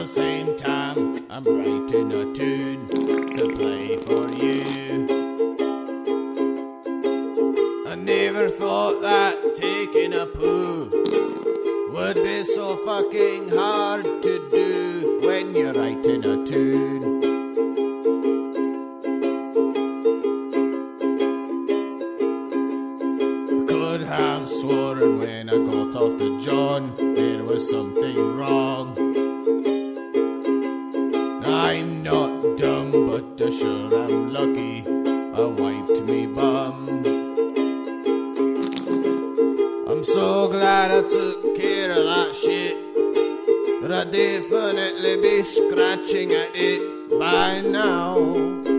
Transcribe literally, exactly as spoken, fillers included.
the same time, I'm writing a tune to play for you. I never thought that taking a poo would be so fucking hard to do when you're writing a tune. Could have sworn when I got off the John there was something wrong. I'm not dumb, but I sure am lucky I wiped me bum. I'm so glad I took care of that shit, that I'd definitely be scratching at it by now.